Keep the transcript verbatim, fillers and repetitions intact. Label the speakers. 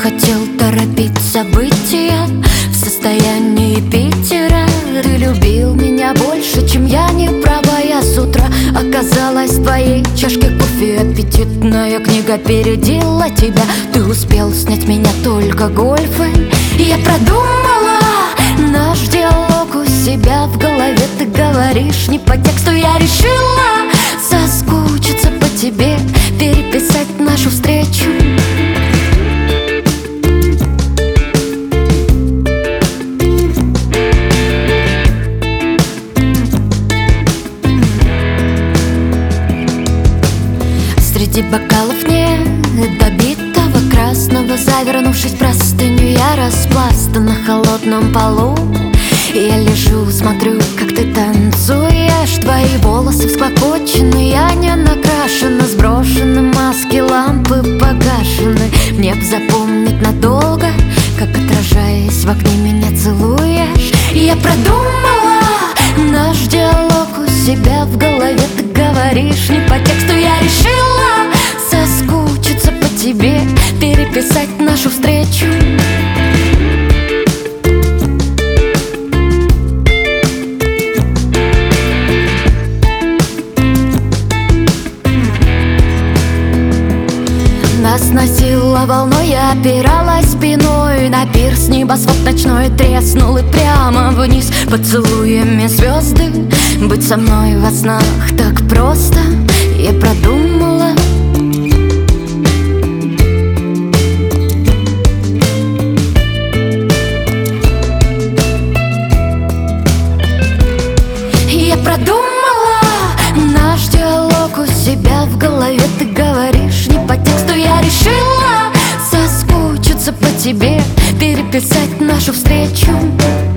Speaker 1: хотел торопить события в состоянии Питера. Ты любил меня больше, чем я, не права. Я с утра оказалась в твоей чашке кофе. Аппетитная книга опередила тебя. Ты успел снять меня только гольфы. Я продумала наш диалог у себя в голове. Ты говоришь не по тексту. Я решила соскучиться по тебе, переписать нашу встречу. Среди бокалов не добитого красного, завернувшись в простыню, я распласта на холодном полу. Я лежу, смотрю, как ты танцуешь. Твои волосы всклокочены, я не накрашена, сброшены маски, лампы погашены. Мне б запомнить надолго, как, отражаясь в окне, меня целуешь. Я продумала наш диалог у себя в голове. Ты говоришь не по тексту. Я решила соскучиться по тебе, переписать нашу встречу. Нас носило волной, я опиралась спиной на пирс. Небосвод ночной треснул и прямо вниз поцелуями звезды. Быть со мной во снах так просто. Я продумала. Я продумала наш диалог у себя в голове. Ты говоришь не по тексту. Я решила соскучиться по тебе, переписать нашу встречу.